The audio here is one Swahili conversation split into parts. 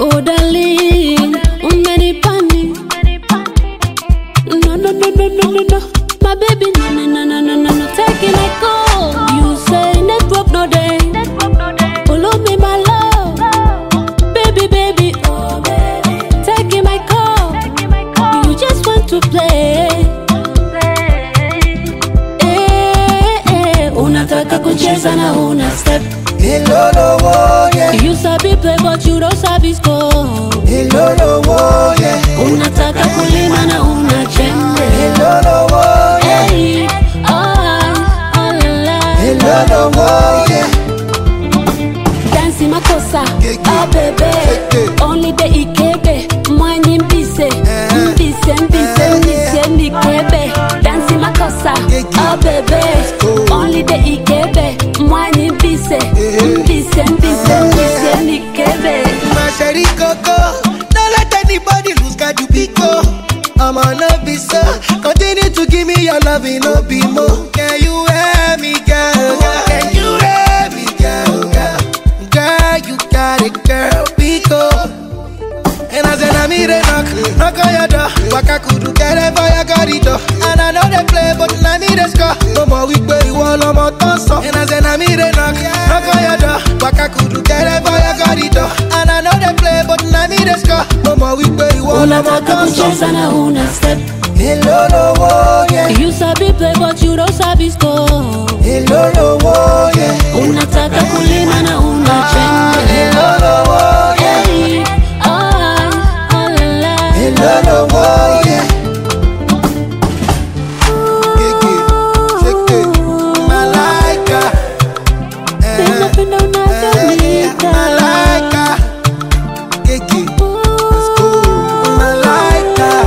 Oh darling, umenipani. No, my baby, no, taking a call. You say network no day. Follow me, my love, baby, oh baby, taking my call. You just want to play. Unataka kucheza na una step. Hello, yeah. You sabi play but you don't sabi score. Hello, yeah. Unataka kulima na una jembe. Hello, yeah. Hey, la la. Hello, yeah. Dansi makosa, oh baby. Only the ikebe, mwanyi mbise. Mbise nikebe. Dansi makosa, oh baby. Only the ikebe, mwanyi mbise. Mbise nikebe. My sherry coco, don't let anybody lose God you pico. I'm on a visa, continue to give me your love in no be more. Can you hear me, girl? Can you hear me, girl? Girl, you got it, girl, pico. And I said I need a knock on your door. Waka kudu get it for your corridor. And I know they play, but I need a score. No more weak way, you all no more toss up. And I said I need a knock on your door. Waka kudu get it for your corridor. And I know they play, but I need a score. No more weak way, you all no more Unataka toss kucheza up. na una step. Hello, yeah. You sabi play but you don't sabi score. Hello, yeah. Unataka kulima na una jembe. Hello, yeah. Hey, la la. Hello, yeah. Kiki, Malaika. Napenda unavyoniita. Malaika. Kiki, let's go. Malaika.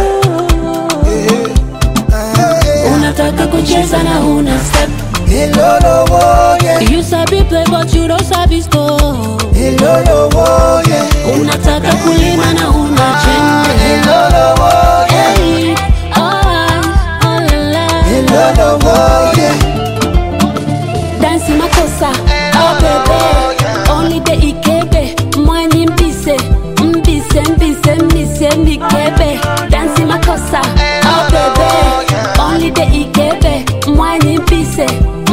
Unataka kucheza na una step. Hello, yeah. You sabi play but you don't sabi score. Hello, yeah. Unataka kulima na una jembe. Hello, yeah. Hey, la. Hello, yeah. Dansi makosa, oh baby. Only the ikebe, mwanyi mbise. Mbise nikebe. Dansi makosa, oh baby. Only the ikebe, mwanyi mbise.